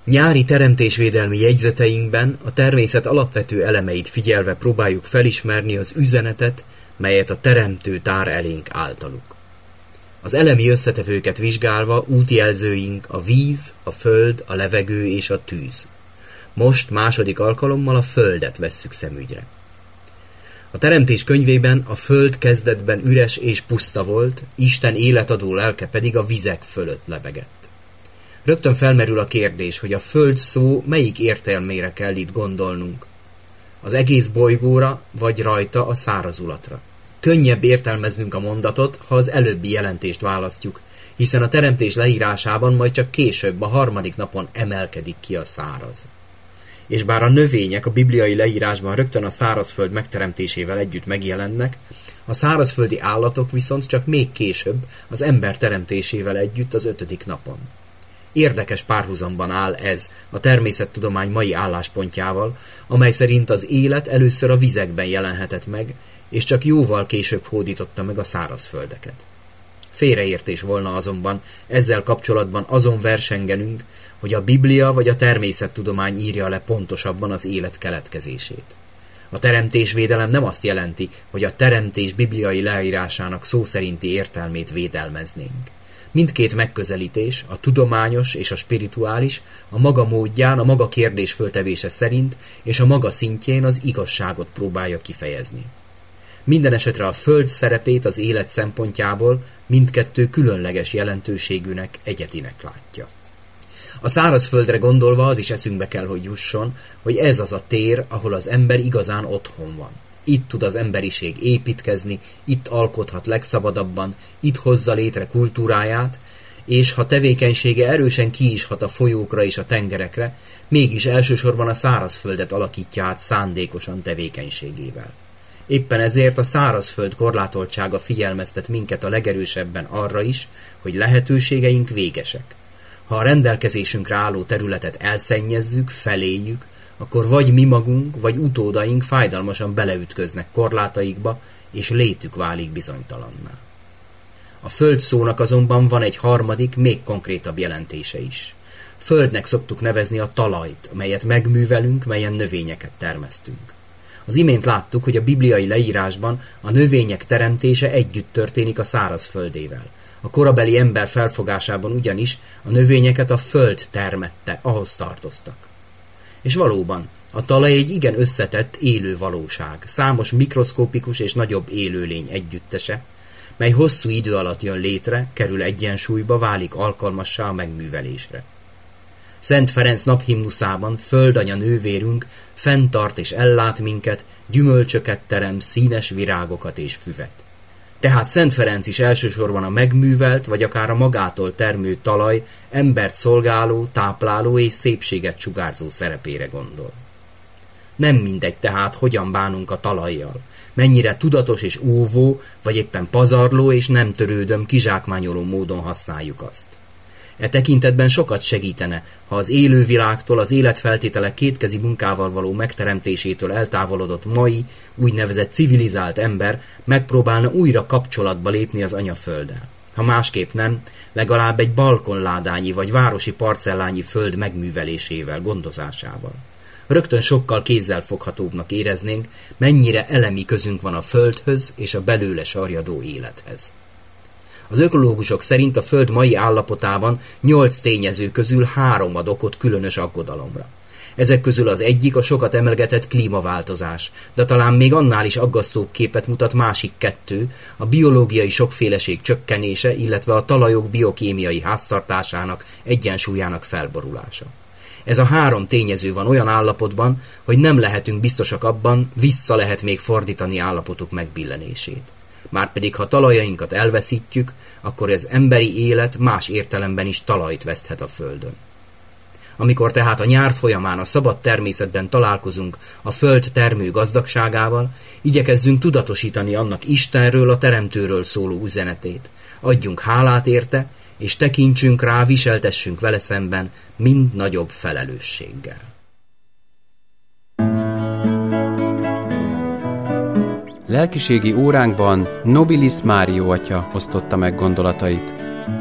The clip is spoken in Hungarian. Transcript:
Nyári teremtésvédelmi jegyzeteinkben a természet alapvető elemeit figyelve próbáljuk felismerni az üzenetet, melyet a Teremtő tár elénk általuk. Az elemi összetevőket vizsgálva útjelzőink a víz, a föld, a levegő és a tűz. Most második alkalommal a földet vesszük szemügyre. A Teremtés könyvében a föld kezdetben üres és puszta volt, Isten életadó lelke pedig a vizek fölött lebegett. Rögtön felmerül a kérdés, hogy a föld szó melyik értelmére kell itt gondolnunk. Az egész bolygóra, vagy rajta a szárazulatra. Könnyebb értelmeznünk a mondatot, ha az előbbi jelentést választjuk, hiszen a teremtés leírásában majd csak később, a harmadik napon emelkedik ki a száraz. És bár a növények a bibliai leírásban rögtön a szárazföld megteremtésével együtt megjelennek, a szárazföldi állatok viszont csak még később, az ember teremtésével együtt az 5. napon. Érdekes párhuzamban áll ez a természettudomány mai álláspontjával, amely szerint az élet először a vizekben jelenhetett meg, és csak jóval később hódította meg a szárazföldeket. Félreértés volna azonban ezzel kapcsolatban azon versengenünk, hogy a Biblia vagy a természettudomány írja le pontosabban az élet keletkezését. A teremtésvédelem nem azt jelenti, hogy a teremtés bibliai leírásának szó szerinti értelmét védelmeznénk. Mindkét megközelítés, a tudományos és a spirituális, a maga módján, a maga kérdés föltevése szerint és a maga szintjén az igazságot próbálja kifejezni. Minden esetre a föld szerepét az élet szempontjából mindkettő különleges jelentőségűnek, egyedinek látja. A szárazföldre gondolva az is eszünkbe kell, hogy jusson, hogy ez az a tér, ahol az ember igazán otthon van. Itt tud az emberiség építkezni, itt alkothat legszabadabban, itt hozza létre kultúráját, és ha tevékenysége erősen ki is hat a folyókra és a tengerekre, mégis elsősorban a szárazföldet alakítja át szándékosan tevékenységével. Éppen ezért a szárazföld korlátoltsága figyelmeztet minket a legerősebben arra is, hogy lehetőségeink végesek. Ha a rendelkezésünkre álló területet elszennyezzük, feléljük, akkor vagy mi magunk, vagy utódaink fájdalmasan beleütköznek korlátaikba, és létük válik bizonytalanná. A föld szónak azonban van egy harmadik, még konkrétabb jelentése is. Földnek szoktuk nevezni a talajt, melyet megművelünk, melyen növényeket termesztünk. Az imént láttuk, hogy a bibliai leírásban a növények teremtése együtt történik a szárazföldével. A korabeli ember felfogásában ugyanis a növényeket a föld termette, ahhoz tartoztak. És valóban, a talaj egy igen összetett, élő valóság, számos mikroszkópikus és nagyobb élőlény együttese, mely hosszú idő alatt jön létre, kerül egyensúlyba, válik alkalmassá a megművelésre. Szent Ferenc naphimnuszában Földanya nővérünk fenntart és ellát minket, gyümölcsöket terem, színes virágokat és füvet. Tehát Szent Ferenc is elsősorban a megművelt, vagy akár a magától termő talaj, embert szolgáló, tápláló és szépséget sugárzó szerepére gondol. Nem mindegy tehát, hogyan bánunk a talajjal, mennyire tudatos és óvó, vagy éppen pazarló és nem törődöm, kizsákmányoló módon használjuk azt. E tekintetben sokat segítene, ha az élővilágtól, az életfeltételek kétkezi munkával való megteremtésétől eltávolodott mai, úgynevezett civilizált ember megpróbálna újra kapcsolatba lépni az anyafölddel. Ha másképp nem, legalább egy balkonládányi vagy városi parcellányi föld megművelésével, gondozásával. Rögtön sokkal kézzelfoghatóbbnak éreznénk, mennyire elemi közünk van a földhöz és a belőle sarjadó élethez. Az ökológusok szerint a Föld mai állapotában 8 tényező közül 3 ad okot különös aggodalomra. Ezek közül az egyik a sokat emlegetett klímaváltozás, de talán még annál is aggasztóbb képet mutat másik 2, a biológiai sokféleség csökkenése, illetve a talajok biokémiai háztartásának, egyensúlyának felborulása. Ez a 3 tényező van olyan állapotban, hogy nem lehetünk biztosak abban, vissza lehet még fordítani állapotuk megbillenését. Márpedig ha talajainkat elveszítjük, akkor az emberi élet más értelemben is talajt veszthet a Földön. Amikor tehát a nyár folyamán a szabad természetben találkozunk a Föld termő gazdagságával, igyekezzünk tudatosítani annak Istenről, a Teremtőről szóló üzenetét. Adjunk hálát érte, és tekintsünk rá, viseltessünk vele szemben mind nagyobb felelősséggel. Lelkiségi óránkban Nobilis Mário atya osztotta meg gondolatait.